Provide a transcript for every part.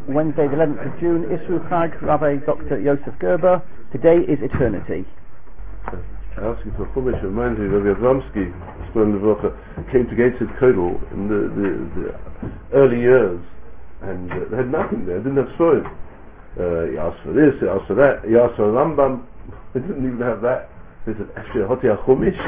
Wednesday the 11th of June, Isru Chag, Rabbi Dr. Yosef Gerber. Today is eternity. Asking for Chumash reminds me Rabbi Abramsky came to Gateshead Kodal in the early years, and they had nothing there, didn't have Sforim. He asked for this, he asked for that, he asked for a Rambam, they didn't even have that. He said, actually, Hoti HaChumash?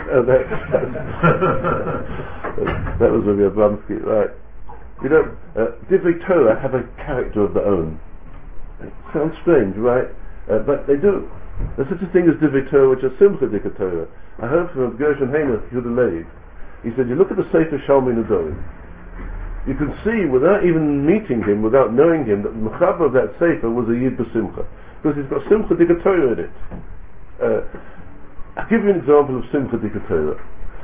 That was Rabbi Abramsky, right. You know, Divrei Torah have a character of their own. It sounds strange, right? But they do. There's such a thing as Divrei Torah, which is Simcha Dika Torah. I heard from Gershon Hainer, Yehuda Leib. He said, you look at the Sefer Shalmei Nedorim, you can see, without even meeting him, without knowing him, that the Mechaber of that Sefer was a Yid B'Simcha. Because he's got Simcha Dika Torah in it. I'll give you an example of Simcha Dika Torah.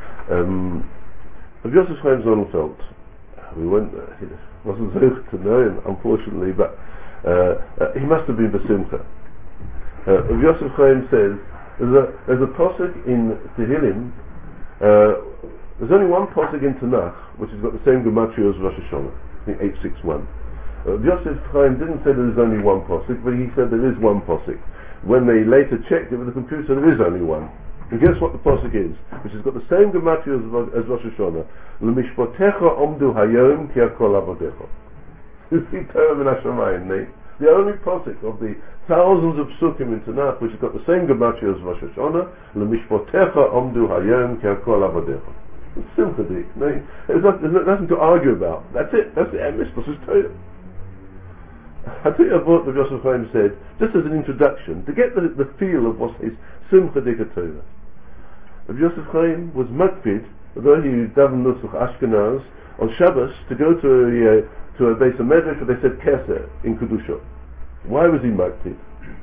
Of Yosef Chaim Sonnenfeld. We went, he wasn't so to know him, unfortunately, but he must have been B'Simcha. Yosef Chaim says, there's a posuk in Tehillim, there's only one posuk in Tanakh, which has got the same gematria as Rosh Hashanah, I think 861. Yosef Chaim didn't say there's only one posuk, but he said there is one posuk. When they later checked it with the computer, there is only one. And guess what the posuk is? Which has got the same gematria as Rosh Hashanah. L'mishpotecha omdu hayom ki hakol avodecha. The only posuk of the thousands of psukim in Tanakh which has got the same gematria as Rosh Hashanah. L'mishpotecha omdu hayom ki hakol avodecha. It's sympathy. There's nothing to argue about. That's it. That's the emes. This is Torah. I tell you what the Yosef Chaim said, just as an introduction, to get the feel of what is Simcha Dika Torah. Yosef Chaim was makpid, although he davened Nusach Ashkenaz, on Shabbos to go to a Beis HaMedrash where they said Keser in Kedusha. Why was he makpid?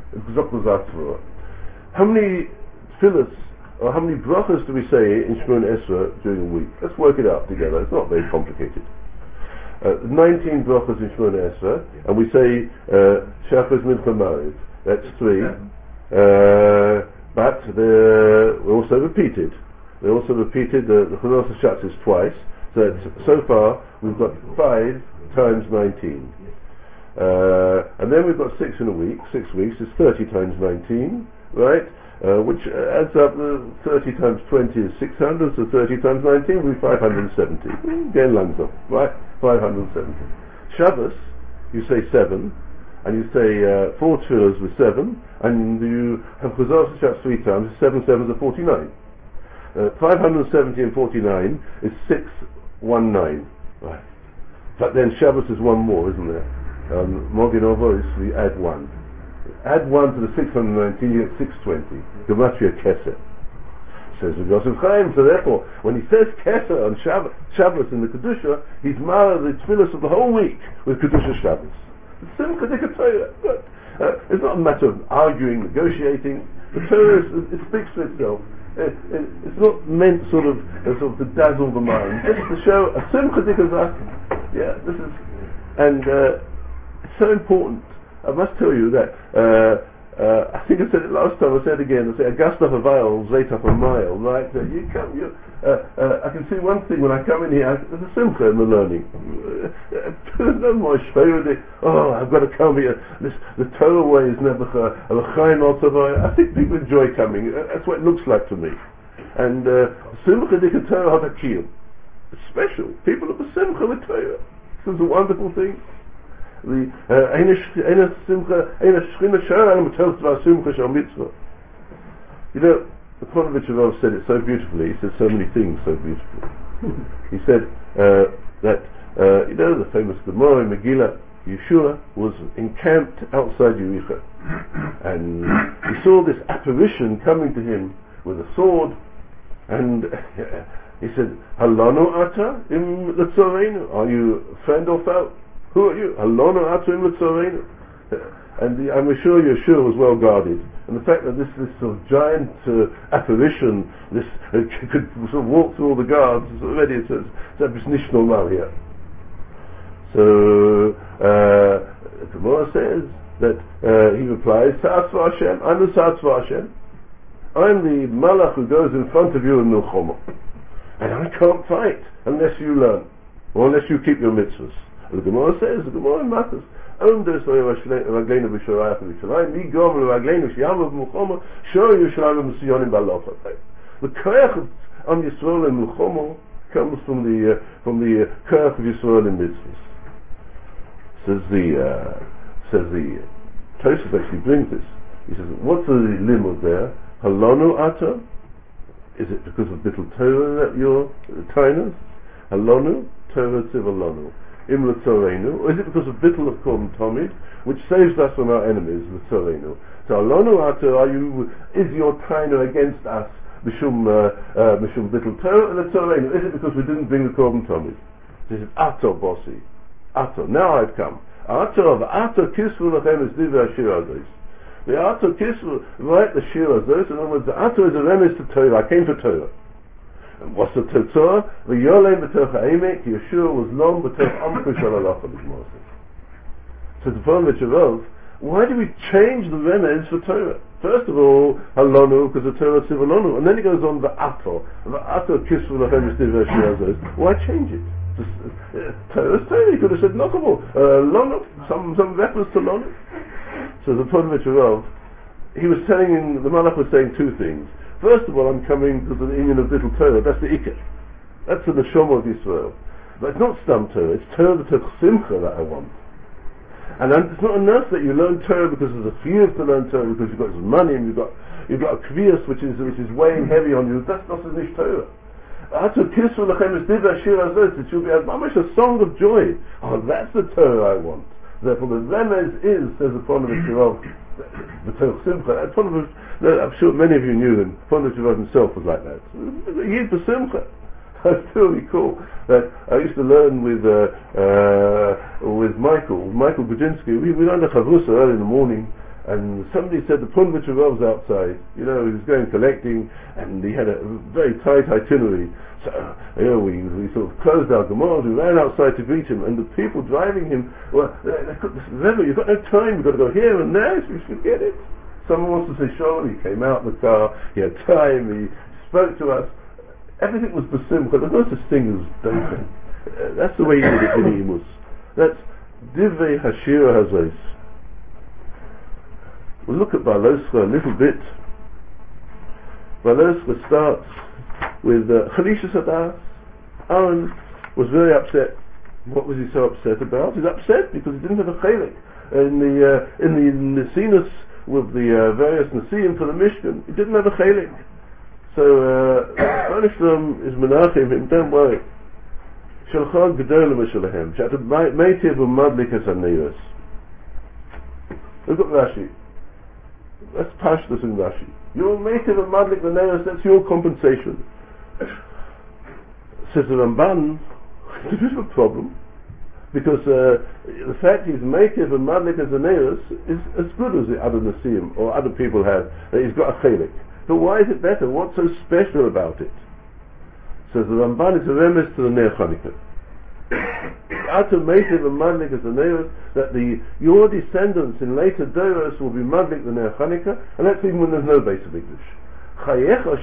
How many tefillos or how many brachas do we say in Shemona Esrei during a week? Let's work it out together. It's not very complicated. 19 brachas in Shemona Esrei, and we say Shachris Mincha Mariv. That's 3. But they're also repeated. They're also repeated. The Chanas HaShatz is twice. So far we've got 5 times 19. And then we've got 6 in a week. 6 weeks is 30 times 19, right? Which adds up, 30 times 20 is 600, so 30 times 19 will be 570. Again, langsam, right? 570. Shabbos, you say 7, and you say 4 tefillos with 7, and you have Chanas HaShatz 3 times, 7 sevens are 49. 570 and 49 is 619. Right. But then Shabbos is one more, isn't there? Mogen Ovo is we add 1. Add 1 to the 619, you get 620. Gematria Keser. Says Yosef Chaim, so therefore, when he says Keser on Shabbos in the Kedusha, he's married the tefillos of the whole week with Kedusha Shabbos. It's Simcha Dika Torah. It's not a matter of arguing, negotiating. The Torah, it speaks for itself. It's not meant sort of to dazzle the mind, just to show a Simcha Dika Torah. Yeah, this is, and it's so important. I must tell you that I think I said it last time. I said it again. I say Augusta Havayel, Zaytaf a mile. Right? I can see one thing when I come in here. There's a simcha in the learning. There's no more shvayudik. Oh, I've got to come here. The Torah way is never. I think people enjoy coming. That's what it looks like to me. And simcha dika Torah hadakiyum. It's special. People are simcha with Torah. This is a wonderful thing. You know, the Ponovich Rav said it so beautifully. He said so many things so beautifully. He said that you know, the famous Gemara in Megillah, Yeshua was encamped outside Yericho, and he saw this apparition coming to him with a sword, and he said, Halano ata im letzorenu? Are you friend or foe? Who are you? Halano ata im letzorenu? And I'm sure Yeshua was well guarded, and the fact that this sort of giant apparition, this could sort of walk through all the guards, is already it's nicht normal here. So the Gemara says that he replies, Sa'atzva Hashem, I'm the Sa'atzva Hashem. I'm the Malach who goes in front of you in Milchoma, and I can't fight unless you learn, or unless you keep your mitzvahs. And the Gemara says, the Gemara matters, ondos Ragleinu b'Shorayach v'Yishalayim, mi gomel Ragleinu sh'yamav Muchoma, shor Yerushalayim v'Siyonim b'Alocha. The koach on Yisrael and Muchoma comes from the koach of Yisrael in mitzvahs. Says the Tosfos actually brings this. He says, what's the limud there? Halonu ato? Is it because of bittul Torah that you're tainas? Halonu, Torah tziv halonu. Im l'tzorenu, or is it because of bittul of korban tamid, which saves us from our enemies, l'tzorenu? So halonu ato, is your taina against us, mishum bittul Torah, l'tzorenu? Is it because we didn't bring the korban tamid? He says, ato bossi, ato, now I've come. Ato kisvu lachem is divrei hashir hazos. The ato kisvu, right, the shir hazos, in other words, the ato is a remes to Torah, I came for Torah. And what's the Torah? The Yolem b'toch ha'emek, Yeshua was long b'toch amkush al-alacha b'shmoseh. So the point of Shavov, why do we change the remes for Torah? First of all, halonu, because the Torah tziv halonu, and then he goes on the ato kisvu lachem is divrei hashir hazos. Why change it? Torah's Torah, he could have said nokamo, lono, some reference to lono. So the point of Shavov, he was telling, the Malach was saying two things. First of all, I'm coming because of the union of bittul Torah. That's the Ikar. That's the neshama of Yisrael. But it's not stam Torah. It's Torah b'toch simcha that I want. And it's not enough that you learn Torah because there's a fear to learn Torah because you've got some money and you've got a kvias which is weighing heavy on you. That's not the nish Torah. It should be a song of joy. Oh, that's the Torah I want. Therefore, the remez is, says the Ponevezh Shirov, the Torah Simcha. I'm sure many of you knew him. Ponevezh Shirov himself was like that. Yid B'Simcha. I still recall that I used to learn with Michael Budzinski. We learned a chavrusa early in the morning, and somebody said the Ponevezh Shirov's outside. You know, he was going collecting, and he had a very tight itinerary. So, we sort of closed our Gemara, we ran outside to greet him, and the people driving him, well, you've got no time, you've got to go here and there, so you forget it. Someone wants to say shalom, he came out in the car, he had time, he spoke to us. Everything was b'simcha, there's no such thing as dancing. That's the way he did it in Imus. That's divrei hashir hazos. We'll look at Baloscha a little bit. Baloscha starts with Chalisha Sadas. Aaron was very upset. What was he so upset about? He's upset because he didn't have a chelik in the Nesinus with the various Nesim for the Mishkan. He didn't have a chelik. So Shlom is menachem him. Don't worry. Shalchon gedolim shalahem. Shatad meitiv u'madlik es haneos. Look at Rashi. That's Pashtus in Rashi. You're meitiv u'madlik haneos. That's your compensation. Says the Ramban, it's a bit of a problem because the fact he's meitiv and madlik as a neus is as good as the other Nasim or other people have. He's got a chelik. But why is it better? What's so special about it? Says the Ramban, it's a remes to the Ner Chanukah. Atu meitiv and madlik as a neus, that your descendants in later doros will be madlik the Ner Chanukah, and that's even when there's no base of English. Because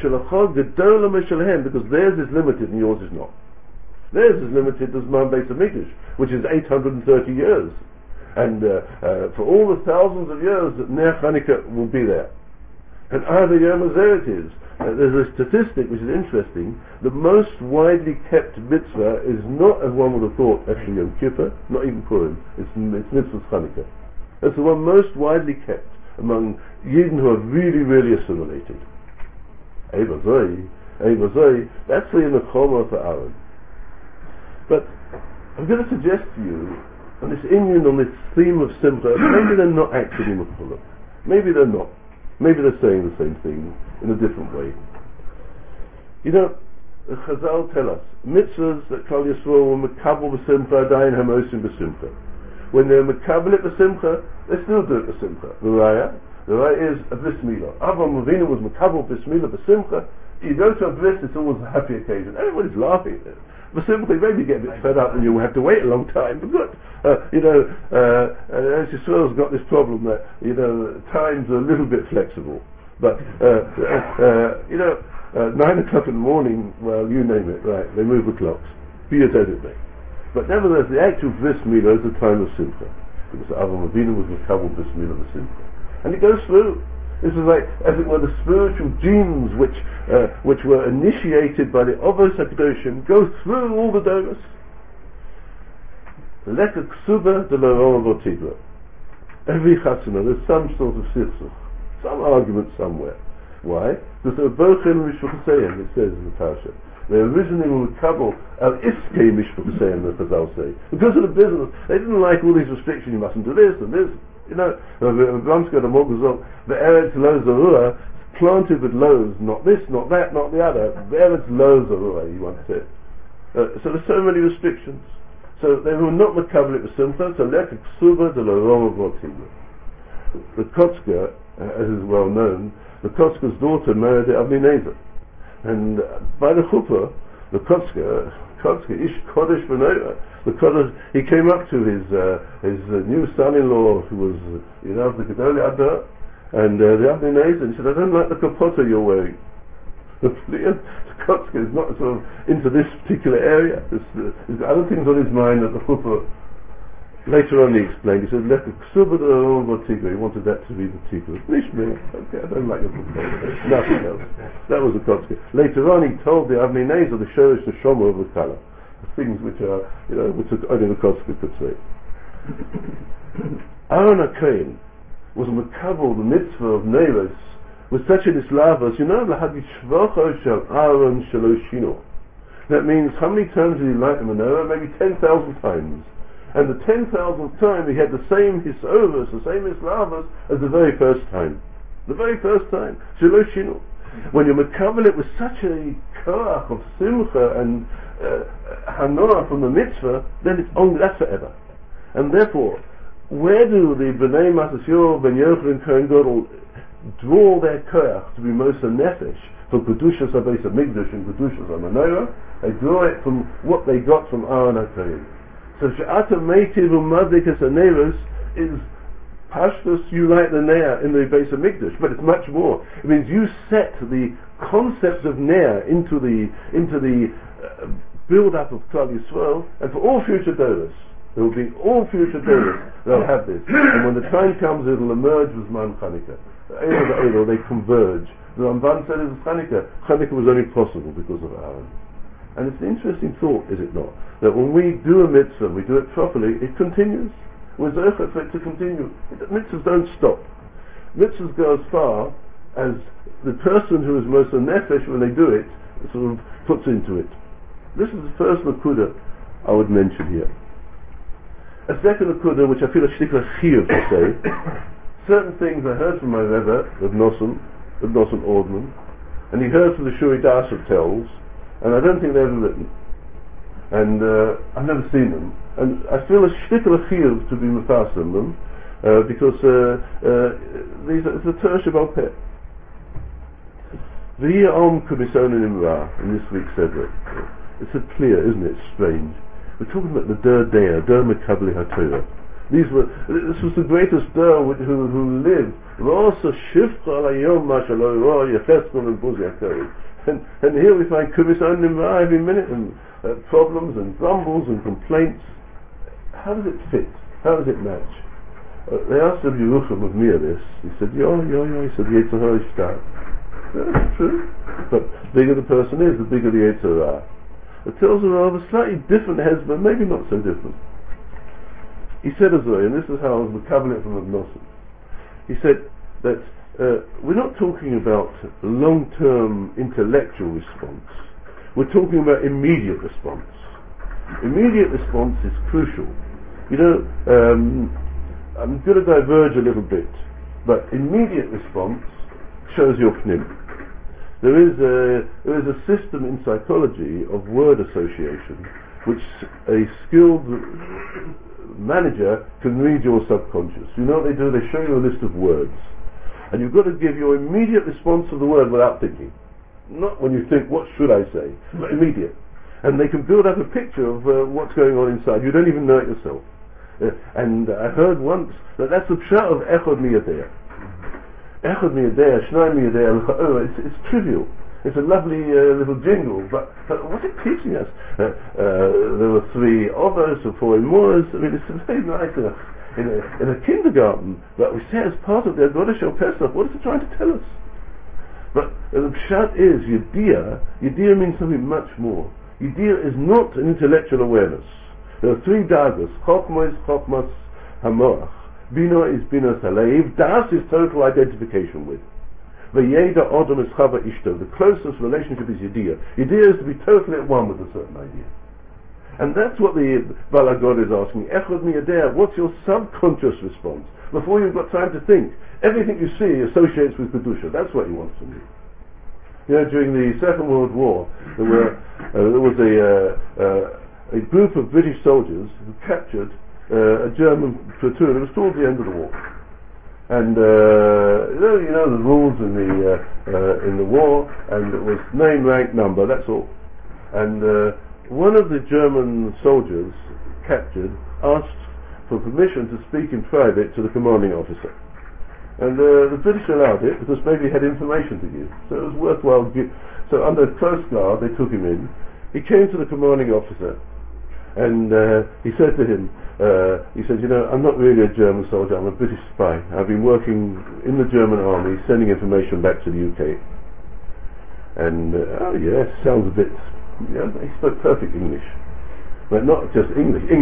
theirs is limited and yours is not. Theirs is limited as Man Beis HaMikdash, which is 830 years. And for all the thousands of years that Ner Chanukah will be there. And either Yom Hazeh it is. There's a statistic which is interesting. The most widely kept mitzvah is not, as one would have thought, actually Yom Kippur, not even Purim. It's mitzvah's Chanukah. That's the one most widely kept among Yidden who are really, really assimilated. Eivazoi, that's the Nechoma for Aaron. But I'm going to suggest to you, on this Indian, on this theme of Simcha, maybe they're not actually Mechullah. Maybe they're not. Maybe they're saying the same thing in a different way. You know, the Chazal tell us, mitzvahs that Kal Yisrael were Mekabel b'Simcha, Adayin Hamosim b'Simcha. When they're Mekabel it b'Simcha, they still do it b'Simcha. The Raya is a bris milah. Avraham Avinu was Mekabel bris milah b'Simcha. You go to a bris, it's always a happy occasion. Everybody's laughing. B'Simcha, maybe you get a bit fed up and you have to wait a long time. But good. As Yisrael's got this problem that, times are a little bit flexible. But, 9 o'clock in the morning, well, you name it, right, they move the clocks. Be it as it may. But nevertheless, the actual bris milah is a time of Simcha. because Avraham Avinu was Mekabel Bris Milah V'Simcha. And it goes through. This is like, as it were, the spiritual genes which were initiated by the Avos HaKadoshim go through all the doros. Leka Ksuba de L'Orah V'Tigra. Every Chatzana, there's some sort of sitzach, some argument somewhere. Why? Because they were Bochel and Mishpachaseyim, it says in the Parasha. They originally were Kabul al-Iskei Mishpachaseyim, the Chazal say. Because of the business, they didn't like all these restrictions, you mustn't do this and this. You know, Ramsky the Mogazol, the Eretz Lo Zarua, planted with loaves, not this, not that, not the other. The Eretz Lo Zarua, you once said. So there's so many restrictions. So they were not Mekabel B'Simcha, so Leka Ksuba de L'Orah V'Tigra. The Kotzker, as is well known, the Kotzker's daughter married the Avnei Nezer. And by the chuppah, the Kotzker, Ish Kodesh V'Noira, the Kodesh, he came up to his new son-in-law, who was, the Gedolei Adar, and the Avnei Nezer, and he said, I don't like the kapota you're wearing. The Kotzker is not sort of into this particular area. There's other things on his mind at the chuppah. Later on he explained, he said, Leka Ksuba de L'Orah V'Tigra, he wanted that to be the Tigra. Nishmeh, okay, I don't like your kapota. Nothing else. That was the Kotzker. Later on he told the Avnei Nezer, the Shorish Neshama of the Kala. Things which are, which only the Kotzker could say. Aaron HaKohen was Mekabel, the mitzvah of Neiros, with such an islavas, Lahagishvacho Shel Aaron Shaloshino. That means how many times did he light the menorah? Maybe 10,000 times. And the 10,000th time he had the same hisovas, the same islavas as the very first time. The very first time. Shaloshino. When you Mekabel it with such a koach of simcha and hanoah from the mitzvah, then it's only that's forever. And therefore, where do the Bnei Matasyor, Ben Yochanan, Kohen Gadol draw their koach to be Moser Nefesh for Kedushas HaBeis HaMikdash and Kedushas HaMenorah? They draw it from what they got from Aaron HaKohen. So She'ata Meitiv U'Madlikas HaNeiros is Pashtus, you light the Ne'ah in the Beis HaMikdash, but it's much more. It means you set the concept of Ne'ah into the build-up of Klal Yisrael, and for all future doros, there will be all future doros, they'll have this. And when the time comes, it'll emerge with Man Chanukah. They converge. The Ramban said it was Chanukah. Chanukah was only possible because of Aaron. And it's an interesting thought, is it not? That when we do a mitzvah, we do it properly, it continues. We're zeichet for it to continue. Mitzvahs don't stop. Mitzvahs go as far as the person who is Moser Nefesh, when they do it, sort of puts into it. This is the first nakuda I would mention here. A second nakuda, which I feel a shtikla chiyuv to say, certain things I heard from my Rebbe, Reb Nosson Ordman, and he heard from the Shuri Dasha tells, and I don't think they've ever written. And I've never seen them. And I feel a shtikla chiyuv to be mefasim them, because it's a Torah Shebal Peh. V'hi Om Kumisonin Imra, in this week's Sedra. It's a clear, isn't it? Strange. We're talking about the Der Deah, Der Mekabli HaTorah. This was the greatest Der who lived. And here we find Kumisonin Imra every minute, and problems and grumbles and complaints. How does it fit? How does it match? They asked Rabbi Yerucham of Mir this. He said, He said, Yetzer Hara is stark. That's true. But the bigger the person is, the bigger the Yetzer Hara. It tells her of a slightly different husband, maybe not so different. He said as well, and this is how I was Mekabel it from Reb Nosson. He said that we're not talking about long-term intellectual response. We're talking about immediate response. Immediate response is crucial. I'm going to diverge a little bit, but immediate response shows your pnim. There is a system in psychology of word association which a skilled manager can read your subconscious. You know what they do? They show you a list of words, and you've got to give your immediate response to the word without thinking. Not when you think, what should I say? But immediate. And they can build up a picture of what's going on inside. You don't even know it yourself. And I heard once that that's the pshat of Echad Miyadeh. Echad Miyadeh, Shnai Miyadeh, it's trivial. It's a lovely little jingle, but what's it teaching us? There were 3 others or 4 imors. I mean, it's very nice. in a kindergarten that we say as part of the Avodah Shel Pesach. What is it trying to tell us? But the pshat is Yediyah means something much more. Yediyah is not an intellectual awareness. There are three dagas. Chokmah is Chokmas Hamoach. Bina is Binas Haleiv. Das is total identification with. V'yeda Odom is Chava Ishto. The closest relationship is Yediyah. Yediyah is to be totally at one with a certain idea. And that's what the Balagod is asking. Echad miyadeh, what's your subconscious response? Before you've got time to think. Everything you see associates with Kedusha. That's what he wants from you. You know, during the Second World War, there was a group of British soldiers who captured a German platoon. It was towards the end of the war. And you know the rules in the war, and it was name, rank, number, that's all. And one of the German soldiers captured asked for permission to speak in private to the commanding officer. And the British allowed it because maybe he had information to give. So it was worthwhile. So under close guard, they took him in. He came to the commanding officer, and he said to him, he said, you know, I'm not really a German soldier, I'm a British spy. I've been working in the German army, sending information back to the UK. And, oh yes, sounds a bit, you know, he spoke perfect English. But not just English. And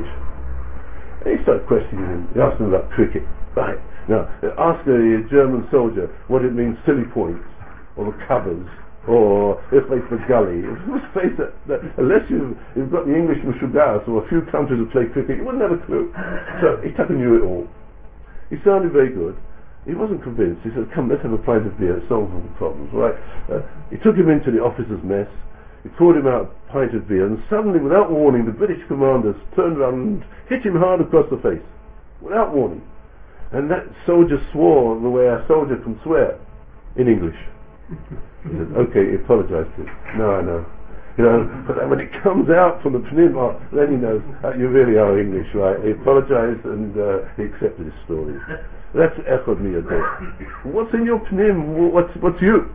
he started questioning him. He asked him about cricket. Right. Now, ask a German soldier what it means silly points, or the covers, or if they for gully. Let's face it, unless you've got the English Meshugas or a few countries that play cricket, you wouldn't have a clue. So he knew it all. He sounded very good. He wasn't convinced. He said, come, let's have a pint of beer, solve all the problems, right? He took him into the officer's mess. He poured him out a pint of beer, and suddenly, without warning, the British commanders turned around and hit him hard across the face, without warning. And that soldier swore the way a soldier can swear, in English. He said, okay, he apologized to him. No, I know. You know, but when it comes out from the pnim, then he knows you really are English, right? He apologized and he accepted his story. That's echad miyadeh. What's in your pnim? What's you?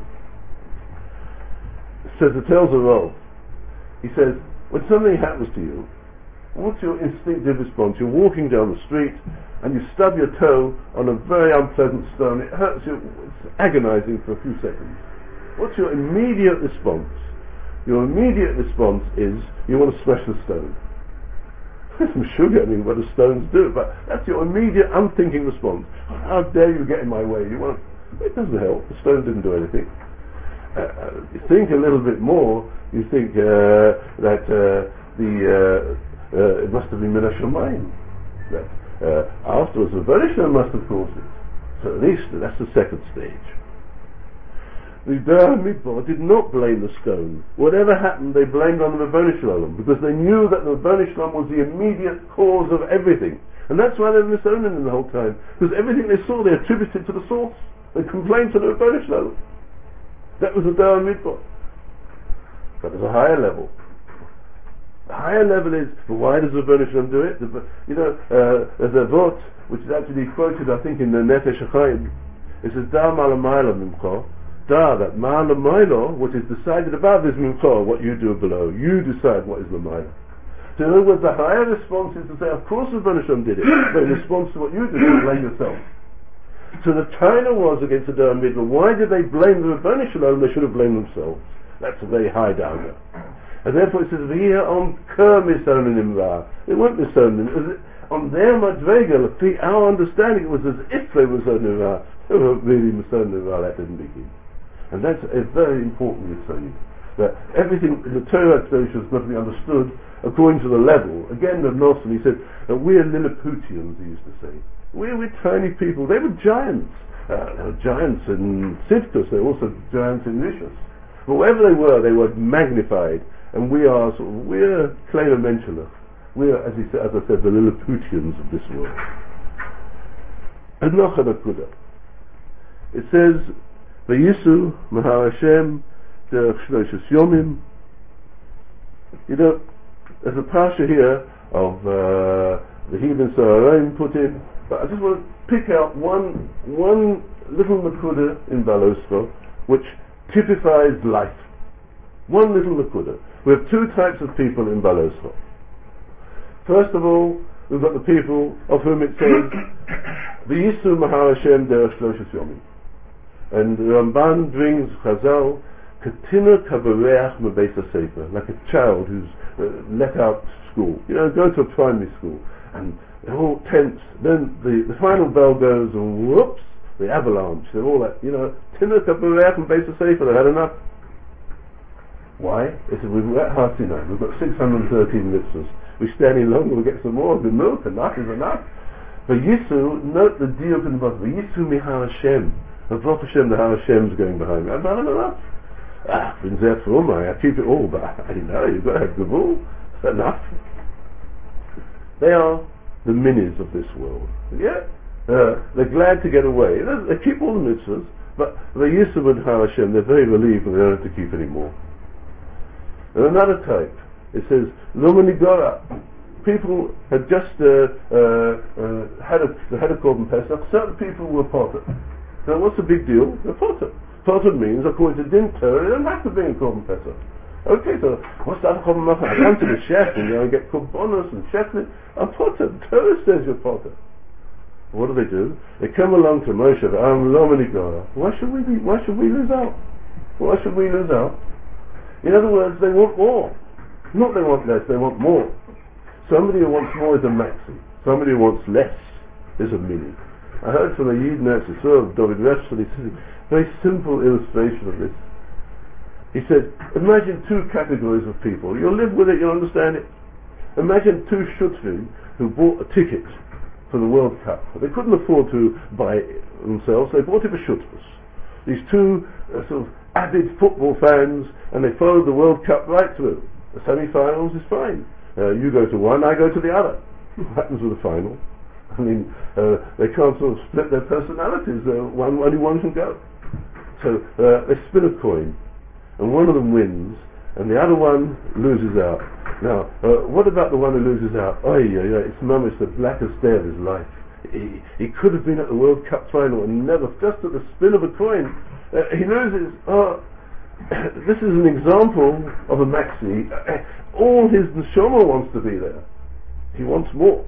Says the tells a role. He says, when something happens to you, what's your instinctive response? You're walking down the street and you stub your toe on a very unpleasant stone. It hurts you. It's agonizing for a few seconds. What's your immediate response? Your immediate response is you want to smash the stone. There's some sugar, what do stones do? But that's your immediate unthinking response. How dare you get in my way? It doesn't help. The stone didn't do anything. You think a little bit more. You think that it must have been Min HaShamayim. Afterwards, the Bereshit must have caused it. So at least that's the second stage. The Da'ah Midbar did not blame the stone. Whatever happened, they blamed on the Rebbeinu Shalom, because they knew that the Rebbeinu Shalom was the immediate cause of everything. And that's why they were misowning him the whole time. Because everything they saw, they attributed to the source. They complained to the Rebbeinu Shalom. That was the Da'ah Midbar. But there's a higher level. The higher level is, well, why does the Rebbeinu Shalom do it? There's a vot, which is actually quoted, I think, in the Nefesh HaChaim. It says, Da Malamayla Mimcha. Da, that Ma'ala Mailo, what is decided above is Mimcha, what you do below. You decide what is the Maila. So in other words, the higher response is to say, of course the Rebbeinu Shalom did it, but in response to what you did, you blame yourself. So the China was against the Da'ah Midbar. Why did they blame the Rebbeinu Shalom? They should have blamed themselves. That's a very high downer. And therefore it says, here on Ker Misonin Imra. They weren't Misonin. On their Madvega, our understanding, it was as if they were Misonin Imra. They weren't really Misonin Imra, that didn't begin. And that's a very important Mitzvah. That everything in the Torah exposure has got to be understood according to the level. Again, the Nosson, he said, we're Lilliputians, he used to say. We're tiny people. They were giants. They were giants in Sivkus, they were also giants in Rishus. But wherever they were magnified. And we're Kleiner Menschler. We're, as I said, the Lilliputians of this world. And Nakuda. It says, Vayisu Mahar Hashem Derech Shloshis Yomim. You know, there's a parsha here of the heathen Sararim put in, but I just want to pick out one little Nakuda in Balosra which typifies life. One little Nakuda. We have two types of people in Balosra. First of all, we've got the people of whom it says, V'yisu Mahar Hashem derech Shloshes Yomim. And the Ramban brings Chazal, Katina Kabareach Mebeis HaSefer, like a child who's let out school, go to a primary school, and they're all tense. Then the final bell goes, and whoops, the avalanche, and all that, Tina Kabareach Mebeis HaSefer, they had enough. Why? They said, we're at Har Sinai, we've got 613 mitzvahs. We stay any longer, we'll get some more of the milk, enough is enough. But Yisu, note the diuk in the bottom, Yisu Mihar Hashem. And Baruch Hashem, the Har Hashem's going behind me. I've done enough. Been there for I keep it all, but you've got to have Gavul. Enough. They are the minis of this world. Yeah? They're glad to get away. They keep all the mitzvahs, but the Yisu and Har Hashem, they're very relieved when they don't have to keep any more. And another type, it says, Loma Nigora. People had just had a Korban Pesach. Certain people were potter. Now, what's the big deal? They're potter. Potter means, according to Din Torah, they don't have to be in Korban Pesach. Okay, so what's that Korban Pesach? I come to the chef and get korbanos and cheflet. I'm potter. Torah says you're potter. What do? They come along to Moshe. Loma Nigora. Why should we lose out? Why should we lose out? In other words, they want more. Not they want less, they want more. Somebody who wants more is a maxi. Somebody who wants less is a mini. I heard from a Yid Netzer of David Repsel, he said a very simple illustration of this. He said, imagine two categories of people. You'll live with it, you'll understand it. Imagine two shutfim who bought a ticket for the World Cup. They couldn't afford to buy it themselves, they bought it for shutfas. These two sort of avid football fans, and they followed the World Cup right through. The semi-finals is fine. You go to one, I go to the other. What happens with the final? I mean, they can't sort of split their personalities. Only one can go. So they spin a coin, and one of them wins, and the other one loses out. Now, what about the one who loses out? It's mamish the blackest day of his life. He could have been at the World Cup final and never, just at the spin of a coin, he loses. This is an example of a maxi. All his neshama wants to be there. He wants more.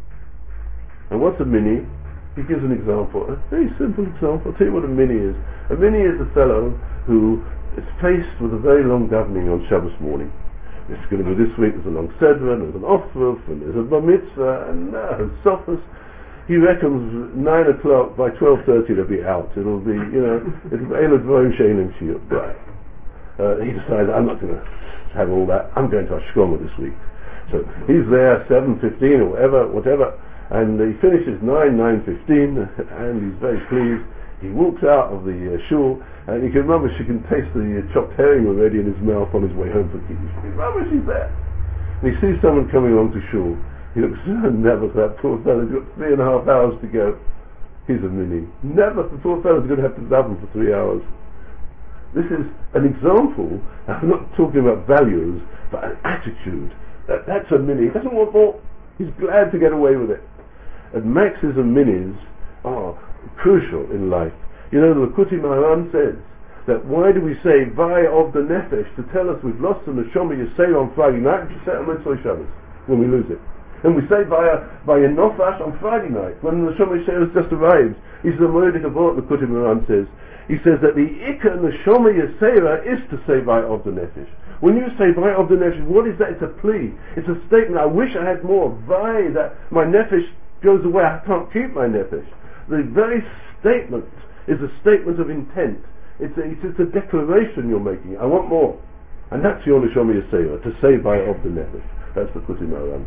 And what's a mini? He gives an example, a very simple example. I'll tell you what a mini is. A mini is a fellow who is faced with a very long davening on Shabbos morning. It's going to be this week, there's a long sedra, and there's an off-roof, and there's a bar mitzvah, and sofas. He reckons 9 o'clock, by 12:30 they'll be out. It'll be, it'll be right. He decides, I'm not going to have all that, I'm going to Ashkoma this week. So he's there 7:15 or whatever, and he finishes 9:15, and he's very pleased. He walks out of the shul, and you can remember she can taste the chopped herring already in his mouth on his way home from Kiddush. Remember she's there. And he sees someone coming along to shul. He looks, never for that poor fellow, he's got 3.5 hours to go. He's a mini. Never, the poor fellow's going to have to daven for 3 hours. This is an example. I'm not talking about values, but an attitude. That's a mini. He doesn't want more. He's glad to get away with it. And maxes and minis are crucial in life. The Likutei Moharan says that why do we say Vaya of the Nefesh to tell us we've lost the Neshama Yisrael on Friday night, and say on Motzei Shabbos when we lose it. And we say Vaya Nofash on Friday night when the Neshama Yisrael has just arrived. He says, the Likutei Moharan says, he says that the Ikar Neshama Yisrael is to say Vaya of the Nefesh. When you say Vaya of the Nefesh, what is that? It's a plea. It's a statement. I wish I had more. Vaya, that my Nefesh goes away. I can't keep my Nefesh. The very statement is a statement of intent. It's a declaration you're making. I want more. And that's your Neshama Yisrael, to say Vaya of the Nefesh. That's the Likutei Moharan.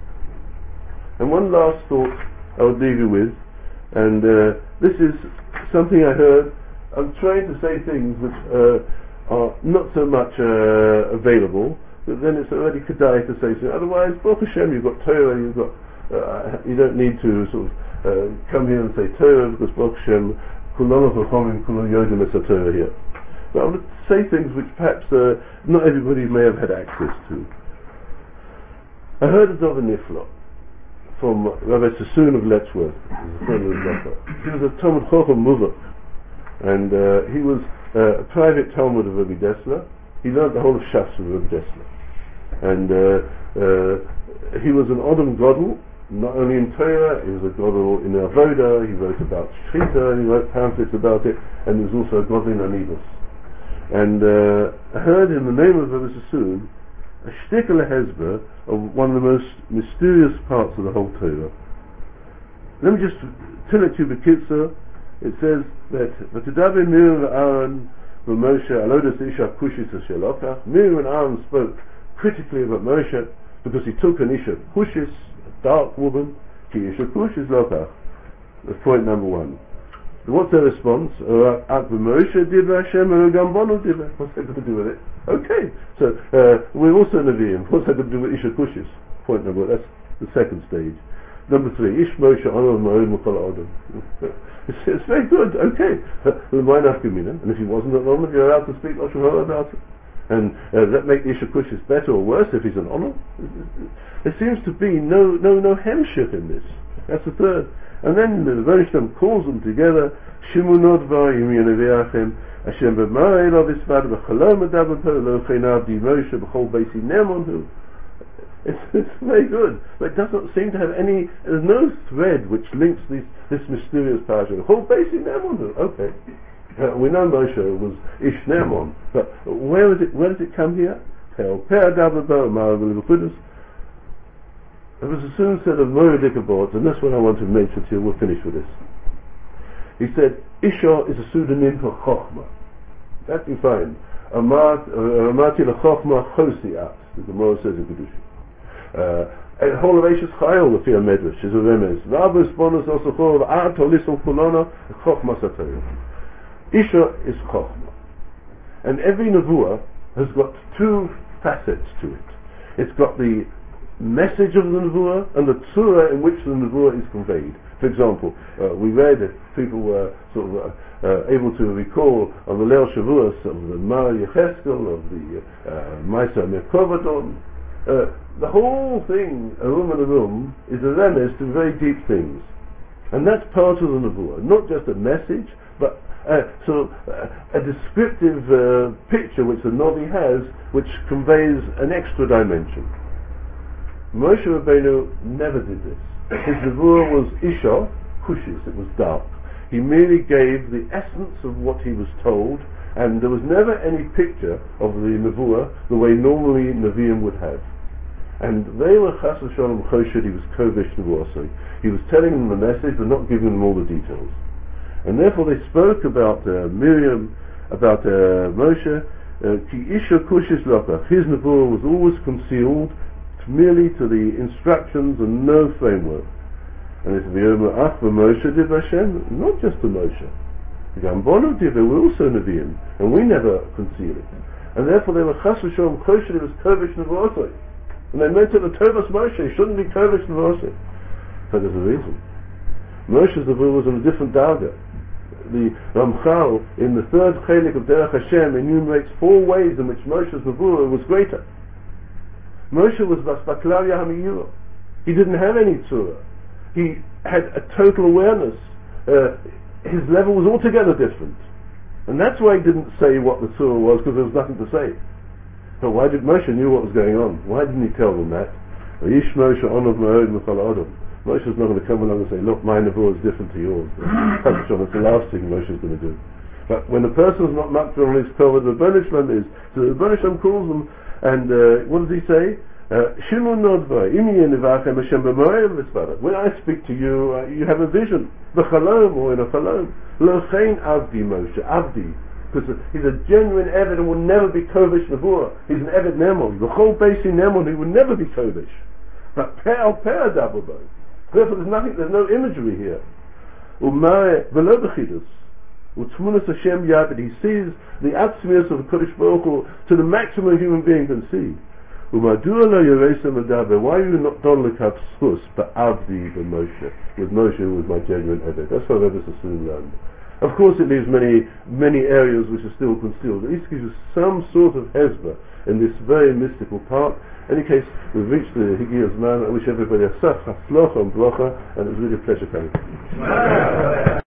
And one last thought I would leave you with, and this is something I heard. I'm trying to say things which are not so much available, but then it's already kedai to say so. Otherwise, Baruch Hashem, you've got Torah, you don't need to sort of come here and say Torah, because Baruch Hashem, Kulam HaChachamim, Kulam Yodim Es HaTorah here. But I would say things which perhaps not everybody may have had access to. I heard a Dover Nifla from Rabbi Sassoon of Letchworth, a friend of the Dover. He was a Talmud Chacham Muvak, and he was a private Talmud of Rabbi Dessler. He learned the whole of Shas from Rabbi Dessler. And he was an Odom Godel, not only in Torah, he was a Godel in Avoda, he wrote about Shechita, and he wrote pamphlets about it, and he was also a Godel in Anivus. And I heard in the name of Rabbi Sassoon a shtickle hezber of one of the most mysterious parts of the whole Torah. Let me just tell it to you b'kitzur. It says that V'tidaber Miriam v'Aaron v'Moshe alodas isha kushis asher lokach. Miriam and Aaron spoke critically about Moshe because he took an isha kushis, a dark woman, ki isha kushis lokach. That's point number one. What's their response? Moshe divrei Hashem and Gambonu divrei. What's that got to do with it? Okay, so we're also Nevi'im. What's that got to do with isha kushis? Point number one. That's the second stage. Number three, Ish Moshe Honor Moed Mukol Adam. It's very good, okay. And if he wasn't an honor, you're allowed to speak Lashon Hara about it. And that make Isha Kushis better or worse if he's an honor? There seems to be no hemshich in this. That's the third. And then the Rebbeinu calls them together. Shimunot v'ayim yeneviachem Hashem b'ma'el of Isvad v'chalom adav b'po lo chenav di Moshe b'chol beisi nemonhu. It's very good, but it doesn't seem to have any. There's no thread which links this mysterious parasha. The whole basic Nemon. Okay, we know Moshe was Ish Nemon, but where does it come here? Rabbi Sassoon said of Moedikabot, and that's what I want to mention to you. We'll finish with this. He said Isha is a pseudonym for Chochmah. That you find. Amati leChochmah Chosiat. The Gemara says in Kedushin. And whole of Eishes Chayil, the Fia Medrash, is a remez. V'abus bonus also for Art or Listen Kulona, Chochma Satayim. Isha is Chochma. And every Nevuah has got two facets to it. It's got the message of the Nevuah and the Tzura in which the Nevuah is conveyed. For example, we read that people were sort of able to recall on the Leil Shavuos of the Mar Yecheskel, of the Maisa Merkovadon. The whole thing, Arum and Arum, is a remez to very deep things. And that's part of the Nevuah. Not just a message, but a descriptive picture which the Novi has, which conveys an extra dimension. Moshe Rabbeinu never did this. His Nevuah was Isha, Kushis, it was dark. He merely gave the essence of what he was told, and there was never any picture of the Nevuah the way normally Nevi'im would have. And they were Chas v'Shalom Choshed, he was Kovish Nevuah. He was telling them the message but not giving them all the details. And therefore they spoke about Miriam, about Moshe, Ki Isha Kushis Lokach. His Nevuah was always concealed merely to the instructions and no framework. And it's V'yomer Ach v'Moshe div Hashem, not just to Moshe. Gambonu div, we're also Nevi'im, and we never conceal it. And therefore they were Chas v'Shalom Choshed, it was Kovish Nevuah. And they meant it the Tovas Moshe, he shouldn't be Kovish Moshe. So there's a reason. Moshe's Nevuah was on a different darga. The Ramchal, in the third Chelik of Derech Hashem, enumerates 4 ways in which Moshe's Nevuah was greater. Moshe was Basbaklavia Hamiyura. He didn't have any Tzura. He had a total awareness. His level was altogether different. And that's why he didn't say what the Tzura was, because there was nothing to say. But why did Moshe knew what was going on? Why didn't he tell them that? Yish Moshe Onav Moed Mechal Adam. Moshe's not going to come along and say, look, my Nevuah is different to yours. That's the last thing Moshe's going to do. But when the person's not makbid on his Torah, the Rebbeinu Shalom is. So the Rebbeinu Shalom calls them, and what does he say? Shimun Nodva, Imi Yenivachem Hashem B'moed V'tzvarat. When I speak to you, you have a vision. V'chalom, or in a chalom. Lo chein Avdi Moshe, Avdi. Because he's a genuine Eved and will never be Kovish Nevuah. He's an Eved Nemon. The whole basic Nemon, he will never be Kovish. But Per double bow. Therefore there's no imagery here. Umare V'lo B'chidus. U'tmunas Hashem Yad, he sees the Atzmius of the Kodesh Baruch Hu to the maximum a human being can see. U'madua lo Yeresa Medaber, why are you not done l'kav sus ba'avdi b'Moshe? With Moshe who was my genuine Eved. That's what Rebbe Sassoon learned. Of course it leaves many areas which are still concealed. At least gives you some sort of hezbollah in this very mystical part. In any case, we've reached the Higiyah Zman. I wish everybody a sach, hatzlocha and bracha, and it was really a pleasure coming.